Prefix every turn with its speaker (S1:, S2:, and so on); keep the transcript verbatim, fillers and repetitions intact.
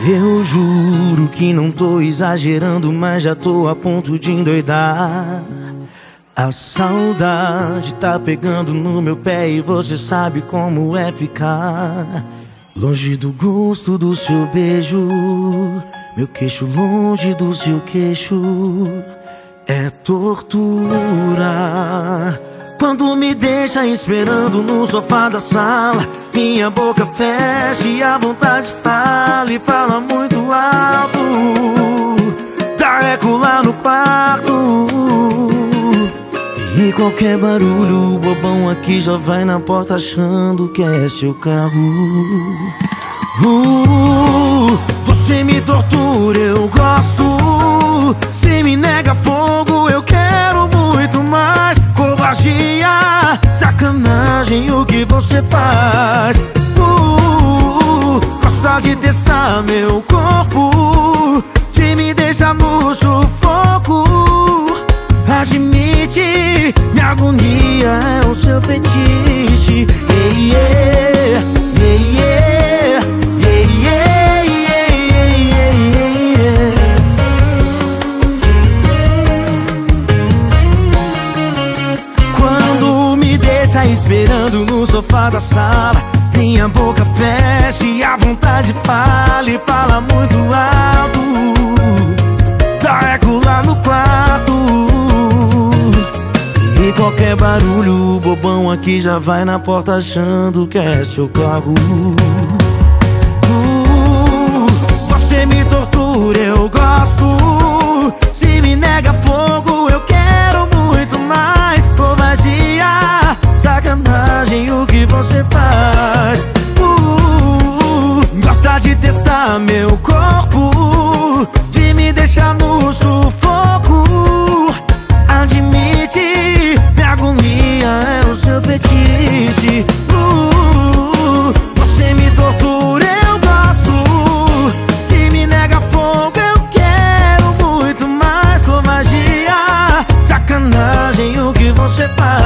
S1: Eu juro que não tô exagerando, mas já tô a ponto de endoidar. A saudade tá pegando no meu pé e você sabe como é ficar longe do gosto do seu beijo, meu queixo longe do seu queixo. É tortura quando me deixa esperando no sofá da sala. Minha boca fecha e a vontade fala, e fala muito alto, dá eco lá no quarto. E qualquer barulho, o bobão aqui já vai na porta achando que é seu carro. uh, Você me tortura, eu gosto. Se me nega fogo, eu quero muito mais. Covardia, sacanagem, o que você faz? uh, Gosta de testar meu corpo, de me deixar no sufoco. Admite, minha agonia é o seu fetiche. Yeah, yeah, yeah, yeah, yeah, yeah, yeah, yeah. Quando me deixa esperando no sofá da sala, minha boca fecha e a vontade fala, e fala muito alto, dá eco lá no quarto. E qualquer barulho, o bobão aqui já vai na porta achando que é seu carro. uh, Você me tortura, eu gosto. Se me nega fogo, eu quero muito mais. Covardia, sacanagem, o que você faz? uh, Gosta de testar meu corpo, de me deixar no sufoco. Admite, minha agonia é o seu fetiche. uh, Você me tortura, eu gosto. Se me nega fogo, eu quero muito mais. Covardia, sacanagem, o que você faz?